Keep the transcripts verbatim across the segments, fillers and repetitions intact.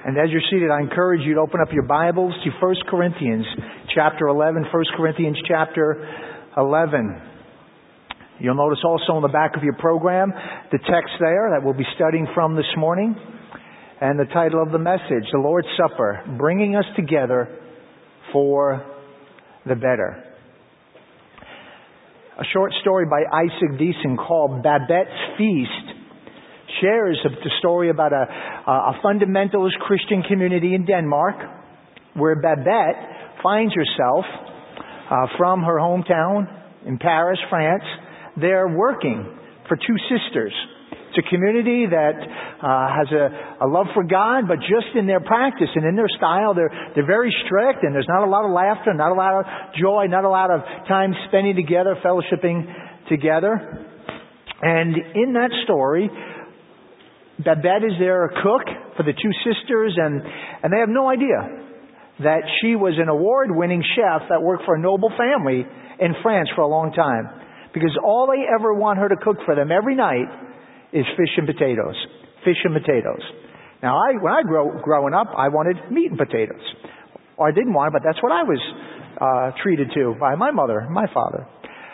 And as you're seated, I encourage you to open up your Bibles to First Corinthians chapter eleven. First Corinthians chapter eleven. You'll notice also on the back of your program the text there that we'll be studying from this morning. And the title of the message, The Lord's Supper, Bringing Us Together for the Better. A short story by Isaac Deason called Babette's Feast shares the story about a, a fundamentalist Christian community in Denmark where Babette finds herself uh, from her hometown in Paris, France, there working for two sisters. It's a community that uh, has a, a love for God, but just in their practice and in their style, they're they're very strict, and there's not a lot of laughter, not a lot of joy, not a lot of time spending together, fellowshipping together. And in that story, Babette is their cook for the two sisters, and, and they have no idea that she was an award-winning chef that worked for a noble family in France for a long time. Because all they ever want her to cook for them every night is fish and potatoes. Fish and potatoes. Now, I when I grew growing up, I wanted meat and potatoes. Or I didn't want it, but that's what I was uh, treated to by my mother and my father.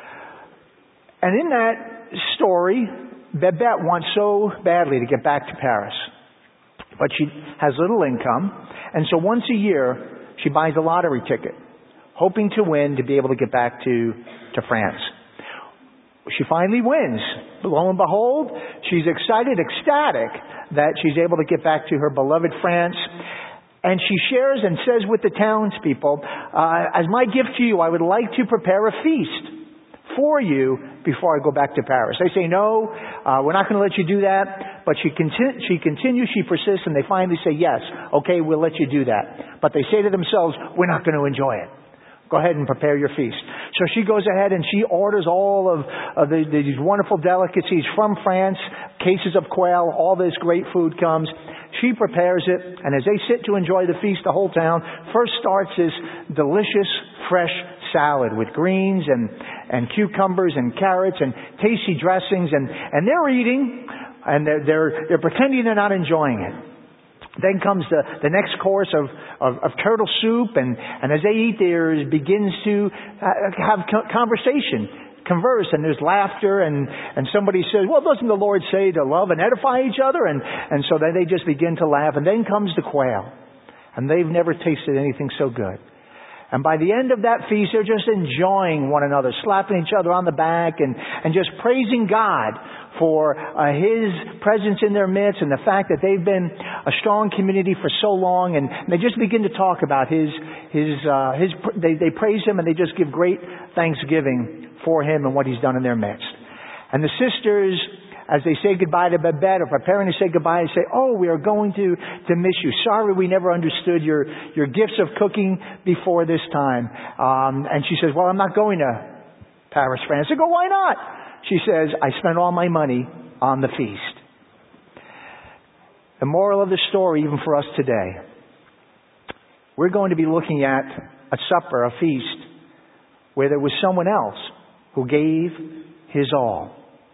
And in that story, Babette wants so badly to get back to Paris. But she has little income. And so once a year, she buys a lottery ticket, hoping to win to be able to get back to, to France. She finally wins. Lo and behold, she's excited, ecstatic that she's able to get back to her beloved France. And she shares and says with the townspeople, uh, as my gift to you, I would like to prepare a feast for you before I go back to Paris. They say, no, uh, we're not going to let you do that. But she, conti- she continues, she persists, and they finally say, yes, okay, we'll let you do that. But they say to themselves, we're not going to enjoy it. Go ahead and prepare your feast. So she goes ahead and she orders all of, of the, these wonderful delicacies from France, cases of quail, all this great food comes. She prepares it, and as they sit to enjoy the feast, the whole town first starts this delicious, fresh salad with greens and, and cucumbers and carrots and tasty dressings, and, and they're eating, and they're, they're, they're pretending they're not enjoying it. Then comes the, the next course of, of, of turtle soup, and, and as they eat, there begins to have conversation, converse, and there's laughter, and, and somebody says, well, doesn't the Lord say to love and edify each other? And, and so then they just begin to laugh, and then comes the quail, and they've never tasted anything so good. And by the end of that feast, they're just enjoying one another, slapping each other on the back, and, and just praising God for uh, His presence in their midst and the fact that they've been a strong community for so long. And they just begin to talk about His, His, uh, His. They, they praise Him, and they just give great thanksgiving for Him and what He's done in their midst. And the sisters, as they say goodbye to Babette, or preparing to say goodbye, they say, oh, we are going to, to miss you. Sorry we never understood your, your gifts of cooking before this time. Um, and she says, well, I'm not going to Paris, France. They go, why not? She says, I spent all my money on the feast. The moral of the story, even for us today, we're going to be looking at a supper, a feast, where there was someone else who gave his all.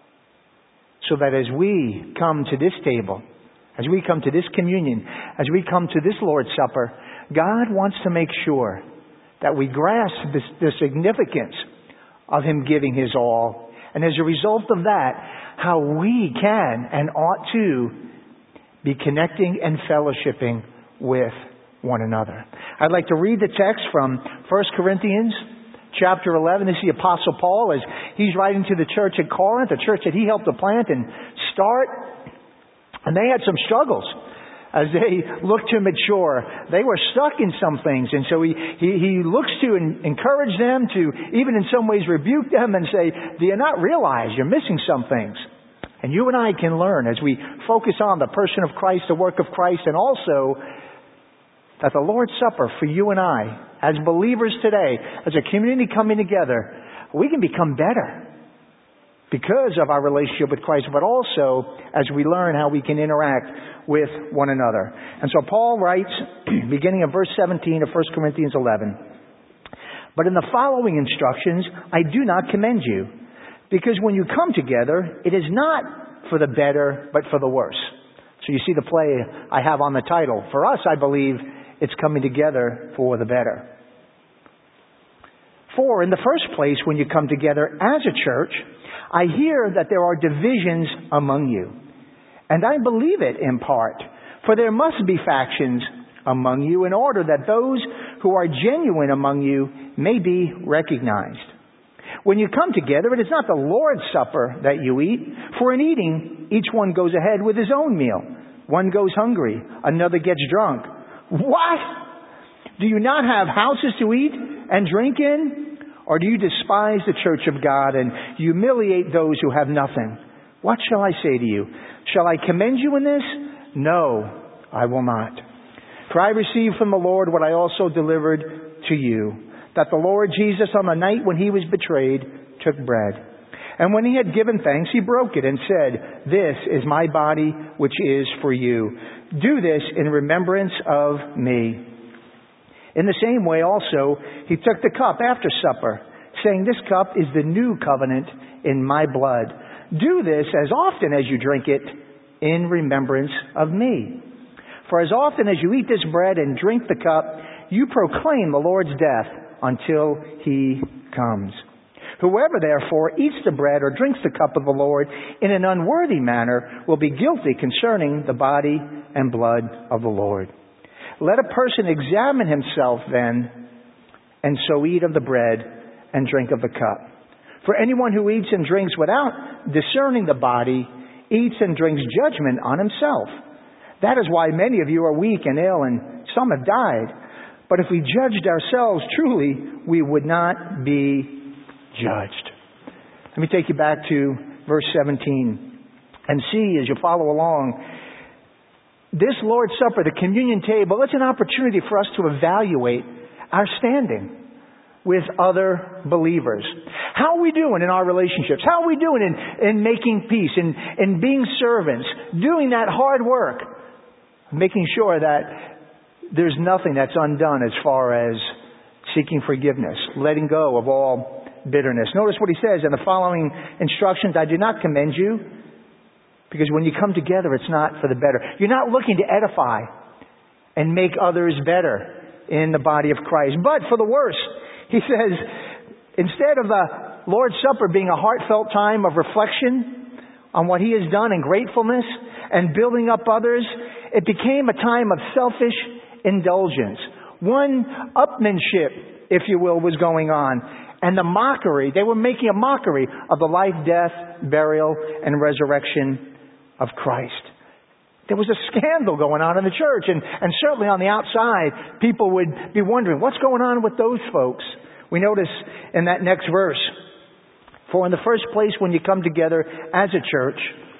So that as we come to this table, as we come to this communion, as we come to this Lord's Supper, God wants to make sure that we grasp this, the significance of Him giving His all. And as a result of that, how we can and ought to be connecting and fellowshipping with one another. I'd like to read the text from First Corinthians chapter eleven. This is the Apostle Paul as he's writing to the church at Corinth, a church that he helped to plant and start. And they had some struggles as they looked to mature. They were stuck in some things. And so he, he, he looks to en- encourage them, to even in some ways rebuke them and say, do you not realize you're missing some things? And you and I can learn as we focus on the person of Christ, the work of Christ, and also that the Lord's Supper for you and I, as believers today, as a community coming together, we can become better because of our relationship with Christ, but also as we learn how we can interact with one another. And so Paul writes, beginning of verse seventeen of First Corinthians eleven, but in the following instructions, I do not commend you, because when you come together, it is not for the better, but for the worse. So you see the play I have on the title. For us, I believe it's coming together for the better. For, in the first place, when you come together as a church, I hear that there are divisions among you. And I believe it in part. For there must be factions among you in order that those who are genuine among you may be recognized. When you come together, it is not the Lord's Supper that you eat, for in eating, each one goes ahead with his own meal. One goes hungry, another gets drunk. What? Do you not have houses to eat and drink in? Or do you despise the church of God and humiliate those who have nothing? What shall I say to you? Shall I commend you in this? No, I will not. For I received from the Lord what I also delivered to you, that the Lord Jesus on the night when he was betrayed took bread. And when he had given thanks, he broke it and said, "This is my body, which is for you. Do this in remembrance of me." In the same way also, he took the cup after supper, saying, "This cup is the new covenant in my blood. Do this as often as you drink it in remembrance of me. For as often as you eat this bread and drink the cup, you proclaim the Lord's death until he comes. Whoever therefore eats the bread or drinks the cup of the Lord in an unworthy manner will be guilty concerning the body and blood of the Lord. Let a person examine himself then, and so eat of the bread and drink of the cup. For anyone who eats and drinks without discerning the body eats and drinks judgment on himself. That is why many of you are weak and ill, and some have died. But if we judged ourselves truly, we would not be judged." Let me take you back to verse seventeen and see as you follow along. This Lord's Supper, the communion table, it's an opportunity for us to evaluate our standing with other believers. How are we doing in our relationships? How are we doing in, in making peace, in, in being servants, doing that hard work, making sure that there's nothing that's undone as far as seeking forgiveness, letting go of all bitterness. Notice what he says in the following instructions: I do not commend you, because when you come together, it's not for the better. You're not looking to edify and make others better in the body of Christ, but for the worse. He says, instead of the Lord's Supper being a heartfelt time of reflection on what he has done and gratefulness and building up others, it became a time of selfish indulgence. One upmanship, if you will, was going on. And the mockery, they were making a mockery of the life, death, burial, and resurrection of Christ. There was a scandal going on in the church, and, and certainly on the outside, people would be wondering, what's going on with those folks? We notice in that next verse, for in the first place, when you come together as a church,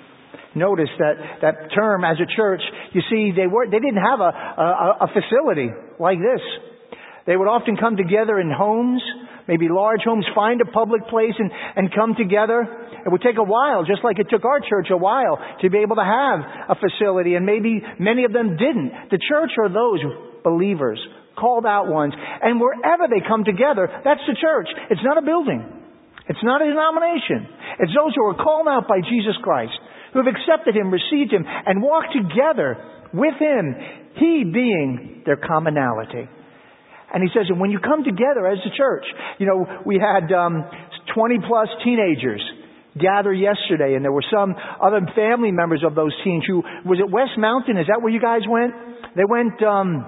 notice that, that term as a church, you see, they were they didn't have a, a, a facility like this. They would often come together in homes, maybe large homes, find a public place and, and come together. It would take a while, just like it took our church a while to be able to have a facility, and maybe many of them didn't. The church are those believers, called out ones, and wherever they come together, that's the church. It's not a building. It's not a denomination. It's those who are called out by Jesus Christ, who have accepted him, received him, and walked together with him, he being their commonality. And he says, and when you come together as a church, you know, we had um, twenty plus teenagers gather yesterday, and there were some other family members of those teens who, was it West Mountain? Is that where you guys went? They went, um,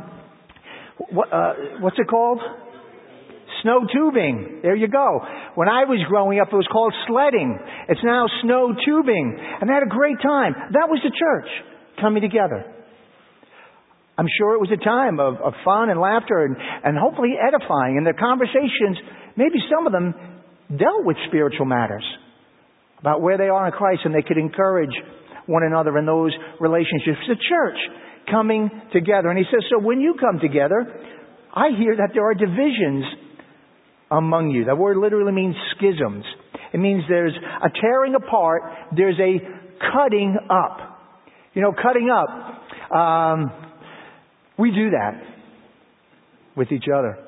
what, uh, what's it called? Snow tubing. There you go. When I was growing up, it was called sledding. It's now snow tubing. And they had a great time. That was the church coming together. I'm sure it was a time of, of fun and laughter and, and hopefully edifying. And their conversations, maybe some of them dealt with spiritual matters, about where they are in Christ, and they could encourage one another in those relationships. The church coming together. And he says, so when you come together, I hear that there are divisions among you. That word literally means schisms. It means there's a tearing apart. There's a cutting up. You know, cutting up. Um, we do that with each other.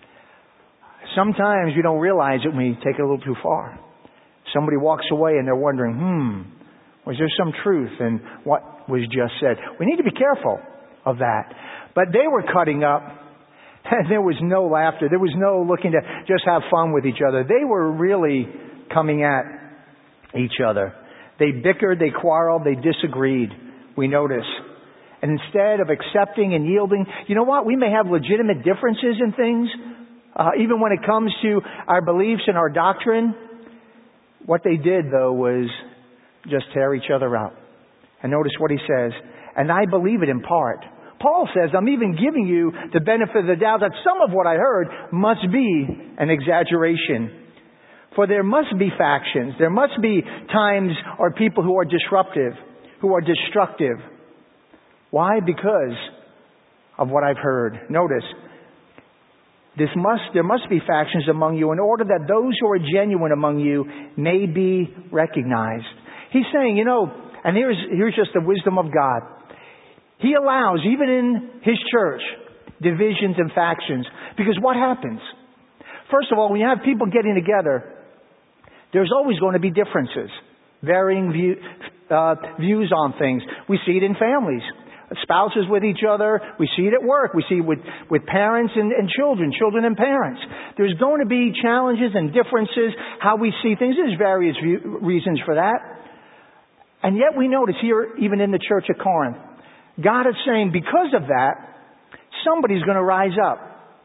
Sometimes we don't realize it when we take it a little too far. Somebody walks away and they're wondering, hmm, Was there some truth in what was just said? We need to be careful of that. But they were cutting up, and there was no laughter. There was no looking to just have fun with each other. They were really coming at each other. They bickered, they quarreled, they disagreed, we notice. And instead of accepting and yielding, you know what? We may have legitimate differences in things, uh, even when it comes to our beliefs and our doctrine. What they did, though, was just tear each other up. And notice what he says, and I believe it in part. Paul says, I'm even giving you the benefit of the doubt that some of what I heard must be an exaggeration. For there must be factions. There must be times or people who are disruptive, who are destructive. Why? Because of what I've heard. Notice, this must, there must be factions among you in order that those who are genuine among you may be recognized. He's saying, you know, and here's, here's just the wisdom of God. He allows, even in His church, divisions and factions. Because what happens? First of all, when you have people getting together, there's always going to be differences. Varying view, uh, views on things. We see it in families. Spouses with each other. We see it at work. We see it with, with parents and, and children. Children and parents. There's going to be challenges and differences. How we see things. There's various view, reasons for that. And yet we notice here, even in the church at Corinth, God is saying, because of that, somebody's going to rise up.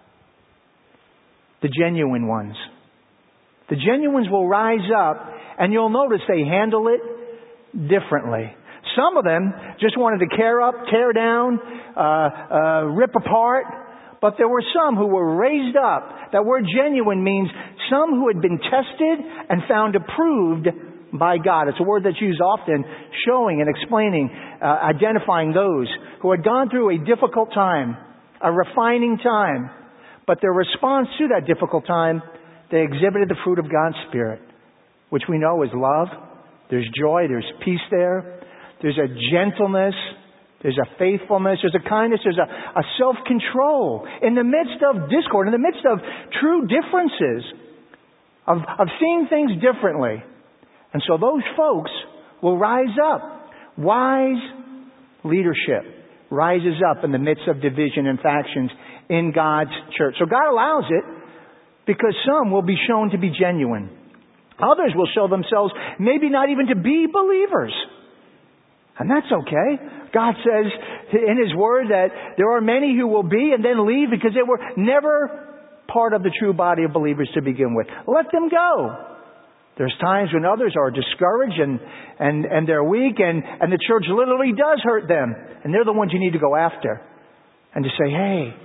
The genuine ones. The genuines will rise up, and you'll notice they handle it differently. Some of them just wanted to tear up, tear down, uh, uh, rip apart. But there were some who were raised up. That word genuine means some who had been tested and found approved by God. It's a word that's used often, showing and explaining, uh, identifying those who had gone through a difficult time, a refining time. But their response to that difficult time, they exhibited the fruit of God's Spirit, which we know is love. There's joy. There's peace there. There's a gentleness. There's a faithfulness. There's a kindness. There's a, a self-control in the midst of discord, in the midst of true differences, of, of seeing things differently. And so those folks will rise up. Wise leadership rises up in the midst of division and factions in God's church. So God allows it because some will be shown to be genuine. Others will show themselves maybe not even to be believers. And that's okay. God says in His Word that there are many who will be and then leave because they were never part of the true body of believers to begin with. Let them go. There's times when others are discouraged and, and, and they're weak and, and the church literally does hurt them. And they're the ones you need to go after. And to say, hey,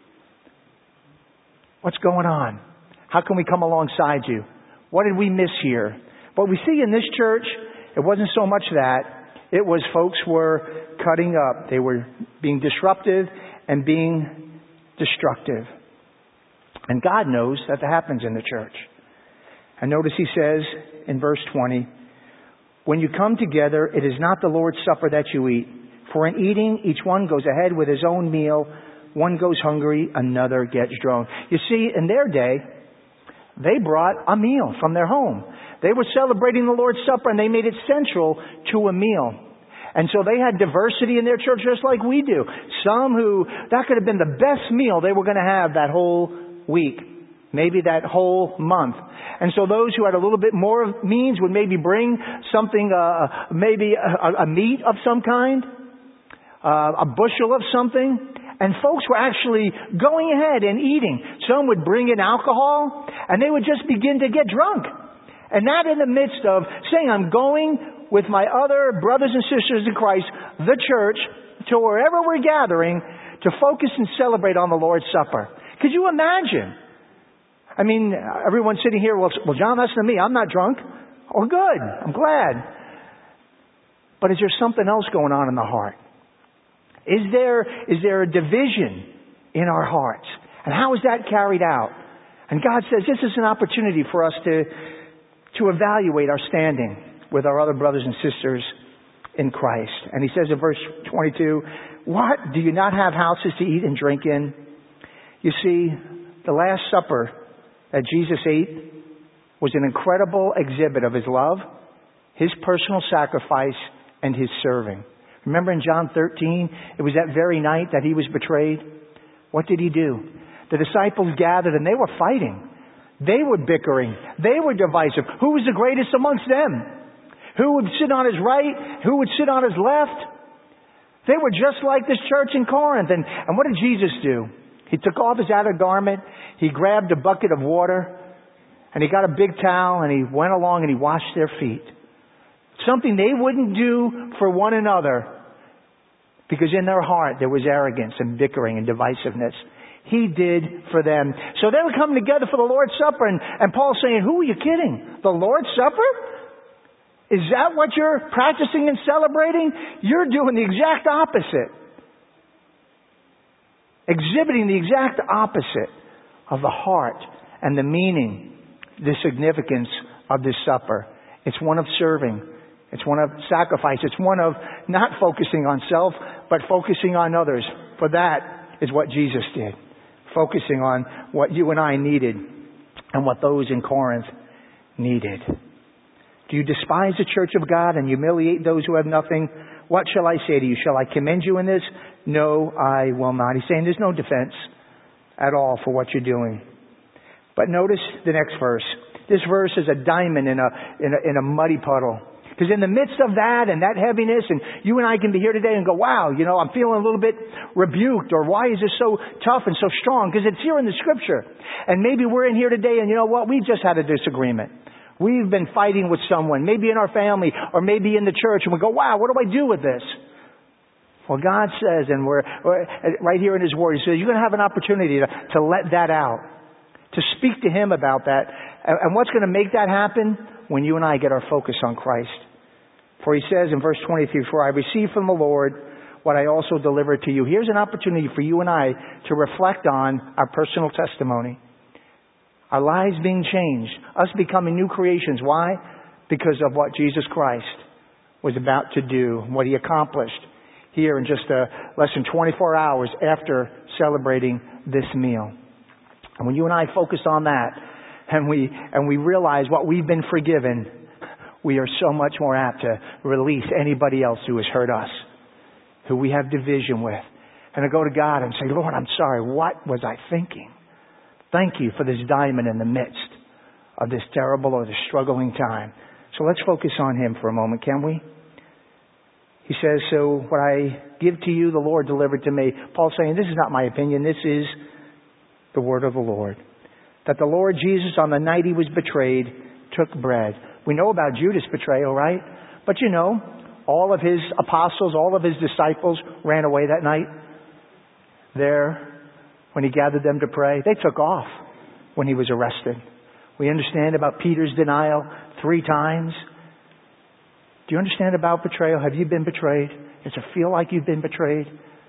what's going on? How can we come alongside you? What did we miss here? What we see in this church, it wasn't so much that. It was folks were cutting up. They were being disruptive and being destructive. And God knows that that happens in the church. And notice He says in verse twenty, when you come together, it is not the Lord's Supper that you eat. For in eating, each one goes ahead with his own meal. One goes hungry, another gets drunk. You see, in their day, they brought a meal from their home. They were celebrating the Lord's Supper and they made it central to a meal. And so they had diversity in their church just like we do. Some who, that could have been the best meal they were going to have that whole week. Maybe that whole month. And so those who had a little bit more means would maybe bring something, uh, maybe a, a meat of some kind, uh, a bushel of something. And folks were actually going ahead and eating. Some would bring in alcohol and they would just begin to get drunk. And that in the midst of saying, I'm going with my other brothers and sisters in Christ, the church, to wherever we're gathering to focus and celebrate on the Lord's Supper. Could you imagine? I mean, everyone sitting here, well, well, John, that's not me. I'm not drunk. Oh, good. I'm glad. But is there something else going on in the heart? Is there, is there a division in our hearts? And how is that carried out? And God says this is an opportunity for us to, to evaluate our standing with our other brothers and sisters in Christ. And He says in verse twenty-two, what? Do you not have houses to eat and drink in? You see, the Last Supper that Jesus ate was an incredible exhibit of His love, His personal sacrifice and His serving. Remember in John thirteen, it was that very night that He was betrayed. What did He do? The disciples gathered and they were fighting. They were bickering. They were divisive. Who was the greatest amongst them? Who would sit on His right? Who would sit on His left? They were just like this church in Corinth. And, and what did Jesus do? He took off His outer garment. He grabbed a bucket of water. And He got a big towel. And He went along and He washed their feet. Something they wouldn't do for one another. Because in their heart there was arrogance and bickering and divisiveness. He did for them. So they were coming together for the Lord's Supper. And, and Paul's saying, who are you kidding? The Lord's Supper? Is that what you're practicing and celebrating? You're doing the exact opposite. Exhibiting the exact opposite of the heart and the meaning, the significance of this supper. It's one of serving. It's one of sacrifice. It's one of not focusing on self, but focusing on others. For that is what Jesus did. Focusing on what you and I needed and what those in Corinth needed. Do you despise the church of God and humiliate those who have nothing? What shall I say to you? Shall I commend you in this? No, I will not. He's saying there's no defense at all for what you're doing. But notice the next verse. This verse is a diamond in a, in a, in a muddy puddle. Because in the midst of that and that heaviness, and you and I can be here today and go, wow, you know, I'm feeling a little bit rebuked, or why is this so tough and so strong? Because it's here in the Scripture. And maybe we're in here today and you know what? We've just had a disagreement. We've been fighting with someone, maybe in our family or maybe in the church, and we go, wow, what do I do with this? Well, God says, and we're, we're right here in His Word, He says, you're going to have an opportunity to, to let that out, to speak to Him about that. And, and what's going to make that happen? When you and I get our focus on Christ. For He says in verse twenty-three, for I received from the Lord what I also delivered to you. Here's an opportunity for you and I to reflect on our personal testimony. Our lives being changed. Us becoming new creations. Why? Because of what Jesus Christ was about to do. What He accomplished here in just uh, less than twenty-four hours after celebrating this meal. And when you and I focus on that, and we and we realize what we've been forgiven, we are so much more apt to release anybody else who has hurt us, who we have division with. And to go to God and say, Lord, I'm sorry. What was I thinking? Thank you for this diamond in the midst of this terrible or this struggling time. So let's focus on Him for a moment, can we? He says, so what I give to you, the Lord delivered to me. Paul's saying, this is not my opinion. This is the word of the Lord. That the Lord Jesus, on the night He was betrayed, took bread. We know about Judas' betrayal, right? But you know, all of His apostles, all of His disciples ran away that night. There, when He gathered them to pray, they took off when He was arrested. We understand about Peter's denial three times. Do you understand about betrayal? Have you been betrayed? Does it feel like you've been betrayed?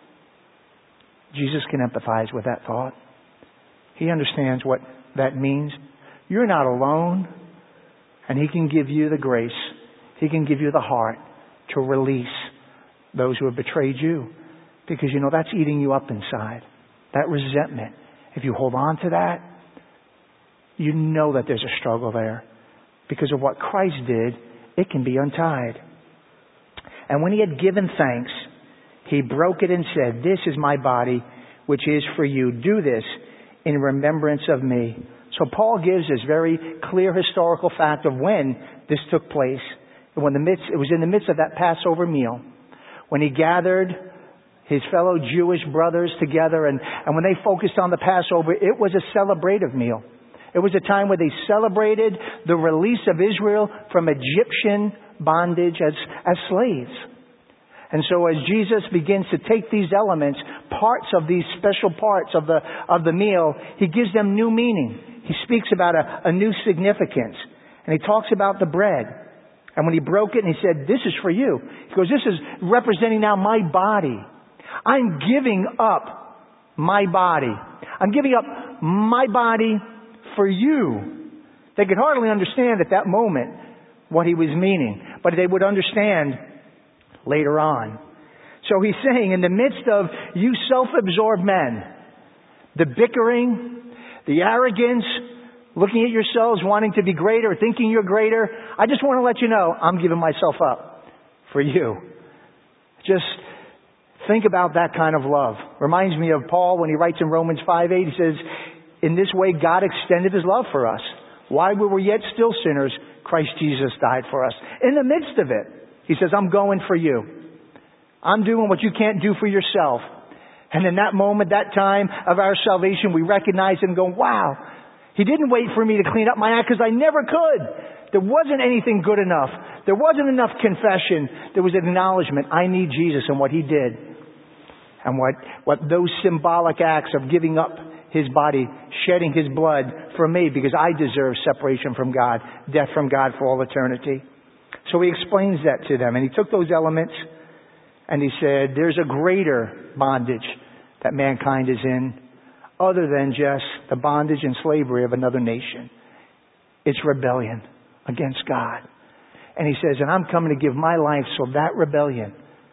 Jesus can empathize with that thought. He understands what that means. You're not alone. And He can give you the grace. He can give you the heart to release those who have betrayed you. Because you know that's eating you up inside. That resentment. If you hold on to that, you know that there's a struggle there. Because of what Christ did, it can be untied. And when He had given thanks, He broke it and said, this is my body, which is for you. Do this in remembrance of me. So Paul gives this very clear historical fact of when this took place. When the midst, it was in the midst of that Passover meal, when He gathered His fellow Jewish brothers together, and, and when they focused on the Passover, it was a celebrative meal. It was a time where they celebrated the release of Israel from Egyptian bondage as, as slaves. And so as Jesus begins to take these elements, parts of these special parts of the, of the meal, He gives them new meaning. He speaks about a, a new significance. And He talks about the bread. And when He broke it and He said, this is for you. He goes, this is representing now my body. I'm giving up my body. I'm giving up my body for you. They could hardly understand at that moment what He was meaning. But they would understand later on. So He's saying, in the midst of you self-absorbed men, the bickering, the arrogance, looking at yourselves, wanting to be greater, thinking you're greater, I just want to let you know, I'm giving myself up for you. Just think about that kind of love. Reminds me of Paul when he writes in Romans five eight, he says, in this way God extended His love for us. While we were yet still sinners, Christ Jesus died for us. In the midst of it, He says, I'm going for you. I'm doing what you can't do for yourself. And in that moment, that time of our salvation, we recognize it and go, wow, He didn't wait for me to clean up my act because I never could. There wasn't anything good enough. There wasn't enough confession. There was acknowledgement. I need Jesus and what He did. And what, what those symbolic acts of giving up His body, shedding His blood for me because I deserve separation from God, death from God for all eternity. So He explains that to them. And He took those elements and He said, there's a greater bondage that mankind is in other than just the bondage and slavery of another nation. It's rebellion against God. And He says, and I'm coming to give my life so that rebellion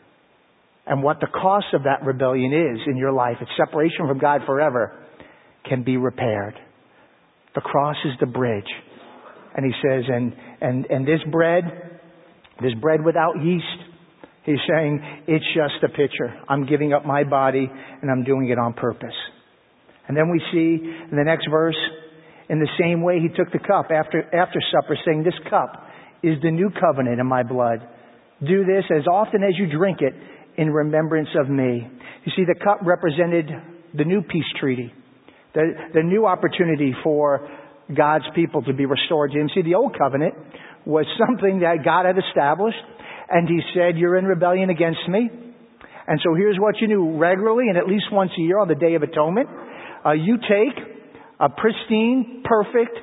and what the cost of that rebellion is in your life, it's separation from God forever, can be repaired. The cross is the bridge. And He says, and, and, and this bread, this bread without yeast, He's saying, it's just a picture. I'm giving up my body and I'm doing it on purpose. And then we see in the next verse, in the same way He took the cup after, after supper, saying, this cup is the new covenant in my blood. Do this as often as you drink it in remembrance of me. You see, the cup represented the new peace treaty, the, the new opportunity for God's people to be restored to Him. See, the old covenant was something that God had established, and He said, you're in rebellion against me. And so here's what you do regularly, and at least once a year on the Day of Atonement. Uh, you take a pristine, perfect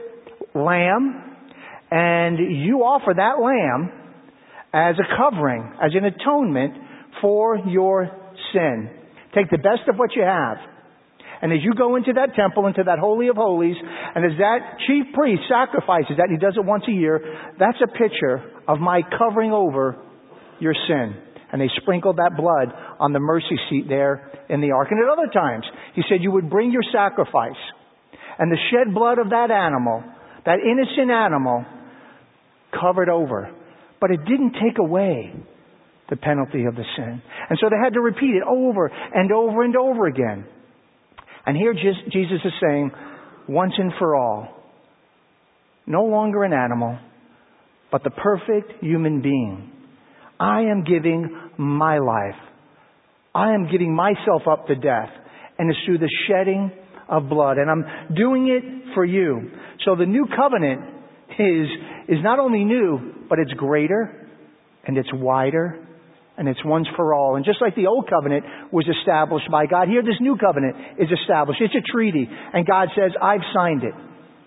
lamb, and you offer that lamb as a covering, as an atonement for your sin. Take the best of what you have. And as you go into that temple, into that Holy of Holies, and as that chief priest sacrifices that, he does it once a year, that's a picture of my covering over your sin. And they sprinkled that blood on the mercy seat there in the ark. And at other times, He said you would bring your sacrifice. And the shed blood of that animal, that innocent animal, covered over. But it didn't take away the penalty of the sin. And so they had to repeat it over and over and over again. And here Jesus is saying, once and for all, no longer an animal, but the perfect human being. I am giving my life. I am giving myself up to death. And it's through the shedding of blood. And I'm doing it for you. So the new covenant is, is not only new, but it's greater and it's wider and it's once for all. And just like the old covenant was established by God, here this new covenant is established. It's a treaty. And God says, I've signed it.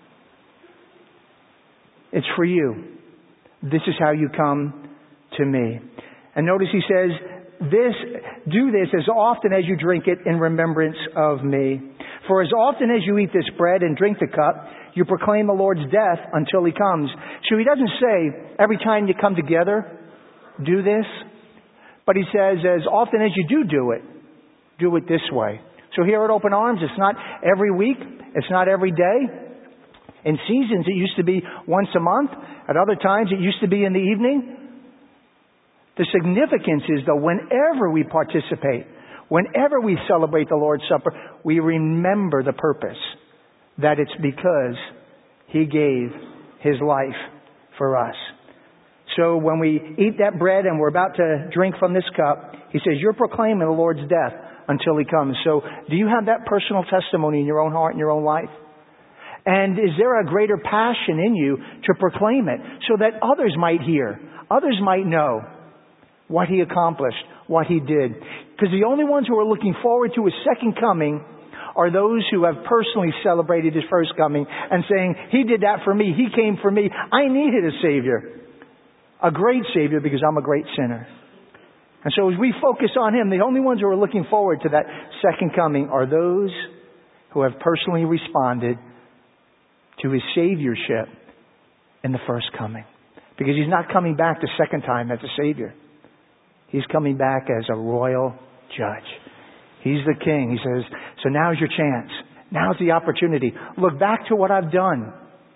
It's for you. This is how you come to me. And notice He says, this, do this as often as you drink it in remembrance of me. For as often as you eat this bread and drink the cup, you proclaim the Lord's death until He comes. So He doesn't say, every time you come together, do this. But He says, as often as you do do it, do it this way. So here at Open Arms, it's not every week. It's not every day. In seasons, it used to be once a month. At other times, it used to be in the evening. The significance is, though, whenever we participate, whenever we celebrate the Lord's Supper, we remember the purpose. That it's because He gave His life for us. So when we eat that bread and we're about to drink from this cup, He says, you're proclaiming the Lord's death until He comes. So do you have that personal testimony in your own heart and your own life? And is there a greater passion in you to proclaim it so that others might hear, others might know what He accomplished, what He did? Because the only ones who are looking forward to His second coming are those who have personally celebrated His first coming and saying, He did that for me. He came for me. I needed a Savior. A great Savior because I'm a great sinner. And so as we focus on Him, the only ones who are looking forward to that second coming are those who have personally responded to His Saviorship in the first coming. Because He's not coming back the second time as a Savior. He's coming back as a royal judge. He's the King. He says, so now's your chance. Now's the opportunity. Look back to what I've done.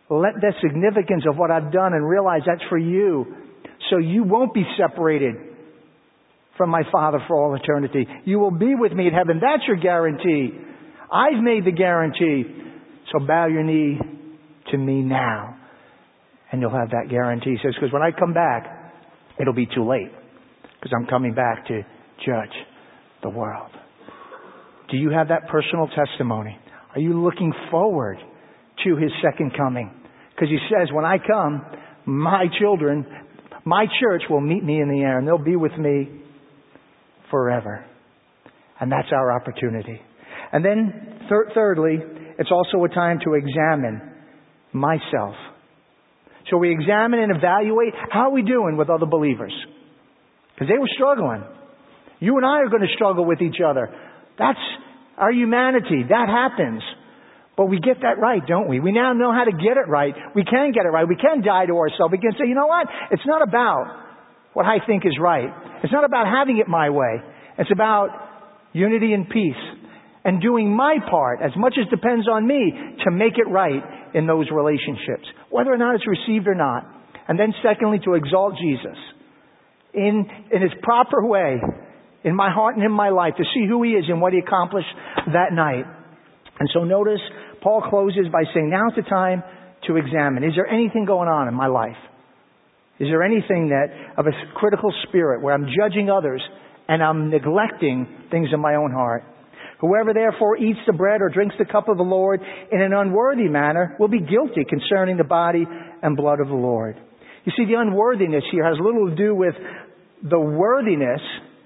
let the significance of what I've done and realize that's for you. So you won't be separated from my Father for all eternity. You will be with me in heaven. That's your guarantee. I've made the guarantee. So bow your knee to me now. And you'll have that guarantee. He says, because when I come back, it'll be too late. Because I'm coming back to judge the world. Do you have that personal testimony? Are you looking forward to His second coming? Because He says, when I come, my children, my church will meet me in the air and they'll be with me forever. And that's our opportunity. And then thir- thirdly, it's also a time to examine myself. So we examine and evaluate how are we doing with other believers. Because they were struggling. You and I are going to struggle with each other. That's our humanity. That happens. But we get that right, don't we? We now know how to get it right. We can get it right. We can die to ourselves. We can say, you know what? It's not about what I think is right. It's not about having it my way. It's about unity and peace. And doing my part, as much as depends on me, to make it right in those relationships. Whether or not it's received or not. And then secondly, to exalt Jesus. In, in His proper way. In my heart and in my life. To see who He is and what He accomplished that night. And so notice, Paul closes by saying, now's the time to examine. Is there anything going on in my life? Is there anything that of a critical spirit where I'm judging others and I'm neglecting things in my own heart? Whoever therefore eats the bread or drinks the cup of the Lord in an unworthy manner will be guilty concerning the body and blood of the Lord. You see, the unworthiness here has little to do with the worthiness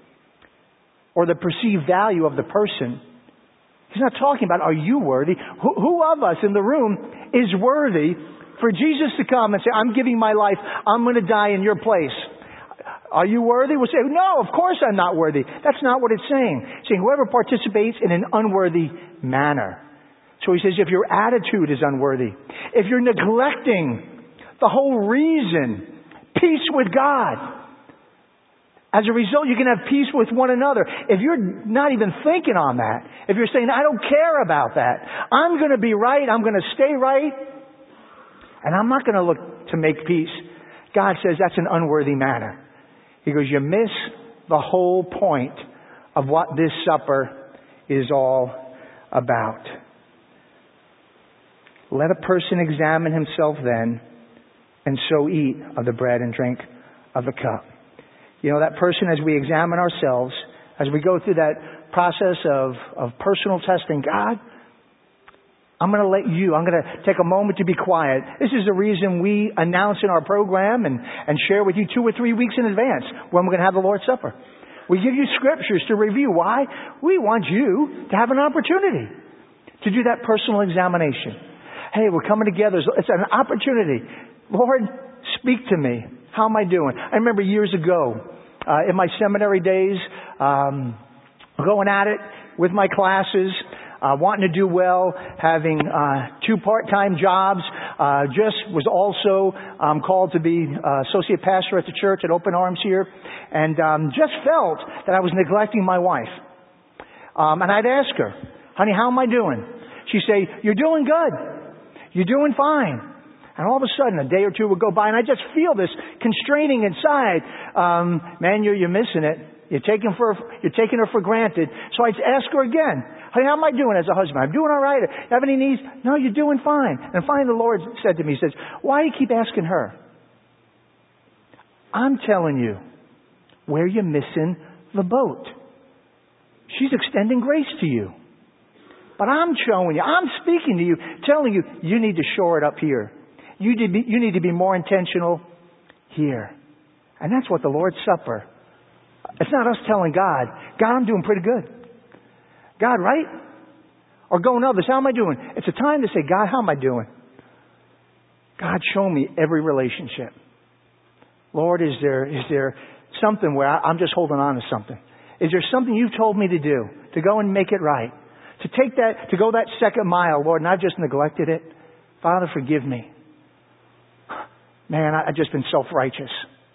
or the perceived value of the person. He's not talking about, are you worthy? Who, who of us in the room is worthy for Jesus to come and say, I'm giving my life. I'm going to die in your place. Are you worthy? We'll say, no, of course I'm not worthy. That's not what it's saying. It's saying whoever participates in an unworthy manner. So he says, if your attitude is unworthy, if you're neglecting the whole reason, peace with God. As a result, you can have peace with one another. If you're not even thinking on that, if you're saying, I don't care about that, I'm going to be right, I'm going to stay right, and I'm not going to look to make peace. God says that's an unworthy manner. He goes, you miss the whole point of what this supper is all about. Let a person examine himself then, and so eat of the bread and drink of the cup. You know, that person, as we examine ourselves, as we go through that process of, of personal testing, God, I'm going to let you, I'm going to take a moment to be quiet. This is the reason we announce in our program and, and share with you two or three weeks in advance when we're going to have the Lord's Supper. We give you scriptures to review. Why? We want you to have an opportunity to do that personal examination. Hey, we're coming together. It's an opportunity. Lord, speak to me. How am I doing? I remember years ago, uh, in my seminary days, um, going at it with my classes, uh, wanting to do well, having uh, two part-time jobs, uh, just was also um, called to be uh, associate pastor at the church at Open Arms here, and um, just felt that I was neglecting my wife. Um, and I'd ask her, honey, how am I doing? She'd say, you're doing good. You're doing fine. And all of a sudden, a day or two would go by, and I just feel this constraining inside. Um, man, you're, you're missing it. You're taking for you're taking her for granted. So I'd ask her again, hey, how am I doing as a husband? I'm doing all right. You have any needs? No, you're doing fine. And finally, the Lord said to me, He says, why do you keep asking her? I'm telling you where you're missing the boat. She's extending grace to you. But I'm showing you, I'm speaking to you, telling you, you need to shore it up here. You need, to be, you need to be more intentional here. And that's what the Lord's Supper. It's not us telling God, God, I'm doing pretty good. God, right? Or going others, how am I doing? It's a time to say, God, how am I doing? God, show me every relationship. Lord, is there is there something where I'm just holding on to something? Is there something you've told me to do? To go and make it right? To take that, to go that second mile, Lord, and I've just neglected it? Father, forgive me. Man, I've just been self-righteous.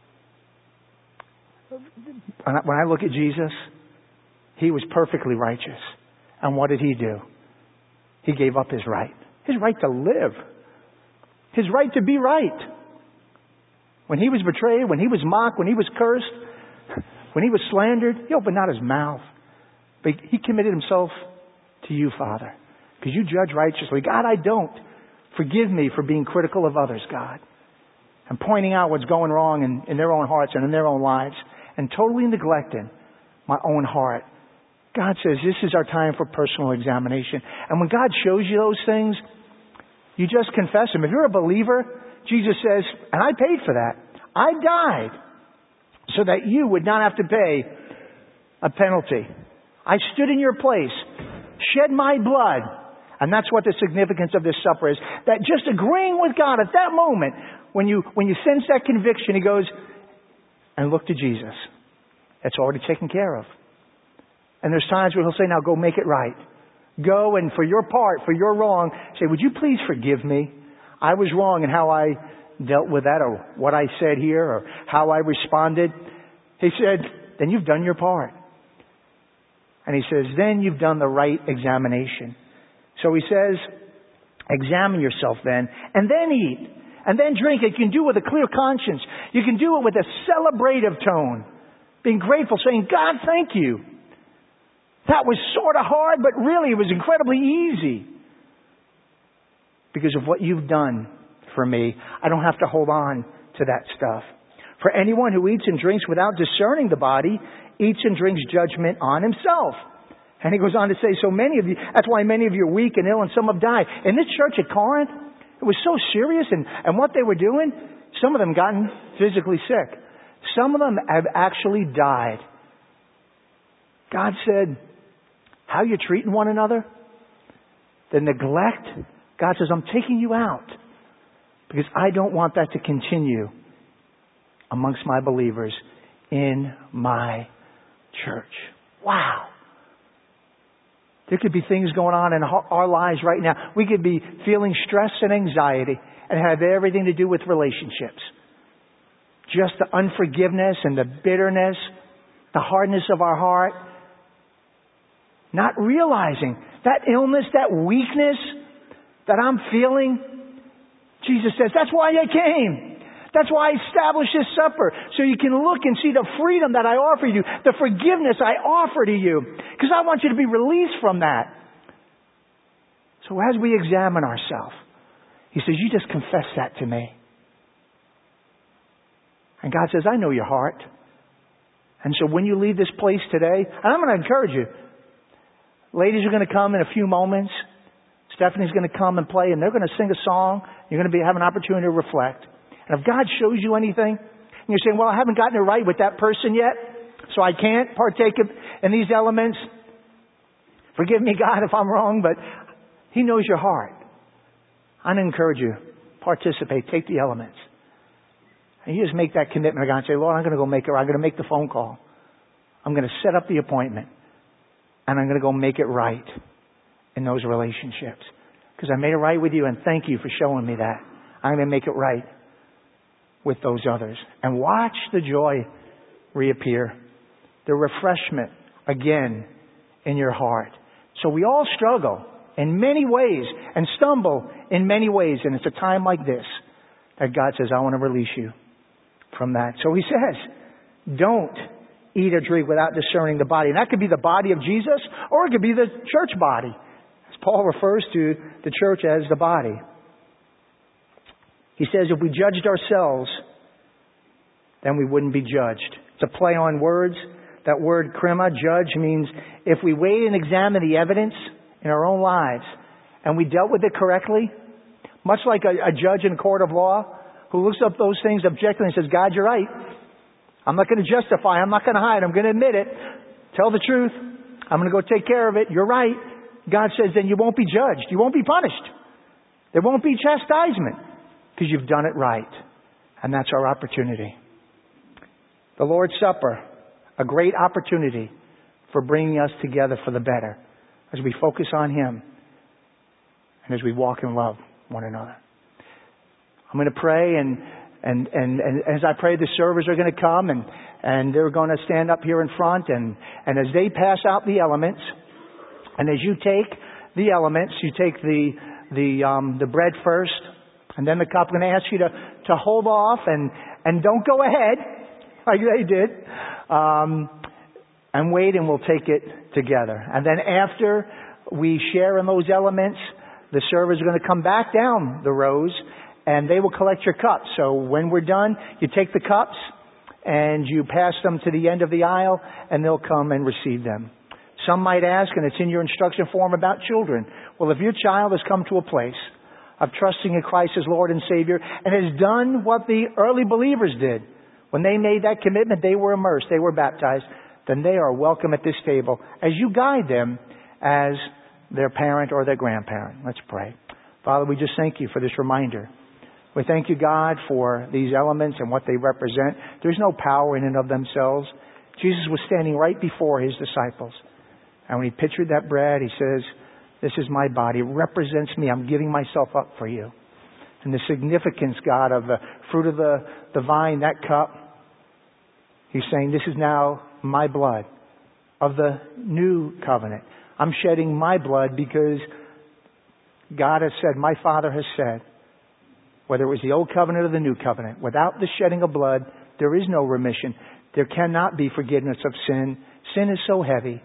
When I look at Jesus, He was perfectly righteous. And what did He do? He gave up His right. His right to live. His right to be right. When he was betrayed, when he was mocked, when he was cursed, when he was slandered, he opened not his mouth. But he committed himself to you, Father, because you judge righteously. God, I don't. Forgive me for being critical of others, God, and pointing out what's going wrong in, in their own hearts and in their own lives, and totally neglecting my own heart. God says this is our time for personal examination. And when God shows you those things, you just confess them. If you're a believer, Jesus says, and I paid for that. I died so that you would not have to pay a penalty. I stood in your place, shed my blood. And that's what the significance of this supper is. That just agreeing with God at that moment, when you, when you sense that conviction, He goes, and look to Jesus. It's already taken care of. And there's times where He'll say, now go make it right. Go and for your part, for your wrong, say, would you please forgive me? I was wrong in how I dealt with that, or what I said here, or how I responded. He said, then you've done your part. And He says, then you've done the right examination. So He says, examine yourself then, and then eat, and then drink. You can do it with a clear conscience. You can do it with a celebrative tone, being grateful, saying, God, thank you. That was sort of hard, but really it was incredibly easy. Because of what you've done for me, I don't have to hold on to that stuff. For anyone who eats and drinks without discerning the body, eats and drinks judgment on himself. And he goes on to say, so many of you, that's why many of you are weak and ill and some have died. In this church at Corinth, it was so serious, and, and what they were doing, some of them gotten physically sick. Some of them have actually died. God said, how you're treating one another, the neglect, God says, I'm taking you out because I don't want that to continue amongst my believers in my church. Wow. There could be things going on in our lives right now. We could be feeling stress and anxiety and have everything to do with relationships. Just the unforgiveness and the bitterness, the hardness of our heart. Not realizing that illness, that weakness that I'm feeling. Jesus says, that's why I came. That's why I established this supper. So you can look and see the freedom that I offer you. The forgiveness I offer to you. Because I want you to be released from that. So as we examine ourselves, He says, you just confess that to me. And God says, I know your heart. And so when you leave this place today, and I'm going to encourage you. Ladies are going to come in a few moments. Stephanie's going to come and play, and they're going to sing a song. You're going to be have an opportunity to reflect. And if God shows you anything, and you're saying, well, I haven't gotten it right with that person yet, so I can't partake in these elements. Forgive me, God, if I'm wrong, but He knows your heart. I'm going to encourage you. Participate. Take the elements. And you just make that commitment to God and say, Lord, I'm going to go make it. I'm going to make the phone call. I'm going to set up the appointment. And I'm going to go make it right in those relationships. Because I made it right with you, and thank you for showing me that. I'm going to make it right with those others. And watch the joy reappear. The refreshment again in your heart. So we all struggle in many ways and stumble in many ways. And it's a time like this that God says, I want to release you from that. So He says, don't eat or drink without discerning the body. And that could be the body of Jesus, or it could be the church body. As Paul refers to the church as the body. He says if we judged ourselves, then we wouldn't be judged. It's a play on words. That word krima, judge, means if we weigh and examine the evidence in our own lives and we dealt with it correctly, much like a, a judge in a court of law who looks up those things objectively and says, God, you're right. I'm not going to justify. I'm not going to hide. I'm going to admit it. Tell the truth. I'm going to go take care of it. You're right. God says then you won't be judged. You won't be punished. There won't be chastisement because you've done it right. And that's our opportunity. The Lord's Supper, a great opportunity for bringing us together for the better as we focus on Him and as we walk in love one another. I'm going to pray, and and, and, and as I pray, the servers are going to come, and, and they're going to stand up here in front, and, and as they pass out the elements, and as you take the elements, you take the the um, the bread first, And then the cop's going to ask you to, to hold off and, and don't go ahead, like they did, um, and wait, and we'll take it together. And then after we share in those elements, the servers are going to come back down the rows, and they will collect your cups. So when we're done, you take the cups and you pass them to the end of the aisle, and they'll come and receive them. Some might ask, and it's in your instruction form about children. Well, if your child has come to a place of trusting in Christ as Lord and Savior and has done what the early believers did, when they made that commitment, they were immersed, they were baptized, then they are welcome at this table as you guide them as their parent or their grandparent. Let's pray. Father, we just thank you for this reminder. We thank you, God, for these elements and what they represent. There's no power in and of themselves. Jesus was standing right before his disciples. And when he pictured that bread, he says, this is my body. It represents me. I'm giving myself up for you. And the significance, God, of the fruit of the, the vine, that cup, he's saying, this is now my blood of the new covenant. I'm shedding my blood because God has said, my Father has said, whether it was the old covenant or the new covenant, without the shedding of blood, there is no remission. There cannot be forgiveness of sin. Sin is so heavy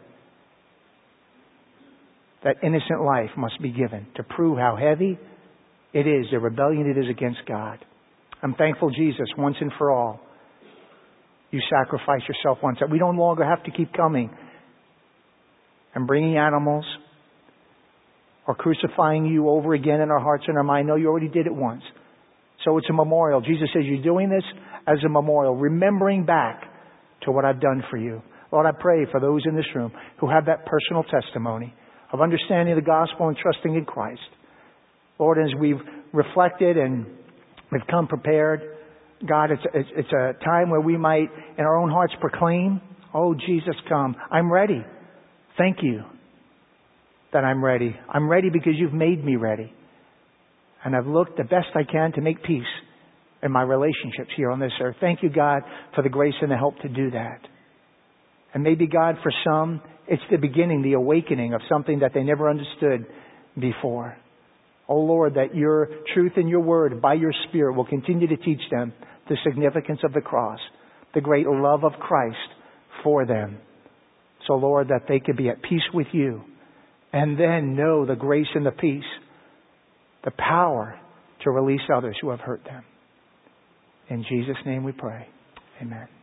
that innocent life must be given to prove how heavy it is, the rebellion it is against God. I'm thankful, Jesus, once and for all, you sacrificed yourself once, that we no longer have to keep coming and bringing animals or crucifying you over again in our hearts and our mind. No, you already did it once. So it's a memorial. Jesus says you're doing this as a memorial, remembering back to what I've done for you. Lord, I pray for those in this room who have that personal testimony of understanding the gospel and trusting in Christ. Lord, as we've reflected and we've come prepared, God, it's, it's, it's a time where we might, in our own hearts, proclaim, oh, Jesus, come. I'm ready. Thank you that I'm ready. I'm ready because you've made me ready. And I've looked the best I can to make peace in my relationships here on this earth. Thank you, God, for the grace and the help to do that. And maybe, God, for some, it's the beginning, the awakening of something that they never understood before. Oh, Lord, that your truth and your word by your Spirit will continue to teach them the significance of the cross, the great love of Christ for them. So, Lord, that they could be at peace with you and then know the grace and the peace, the power to release others who have hurt them. In Jesus' name we pray. Amen.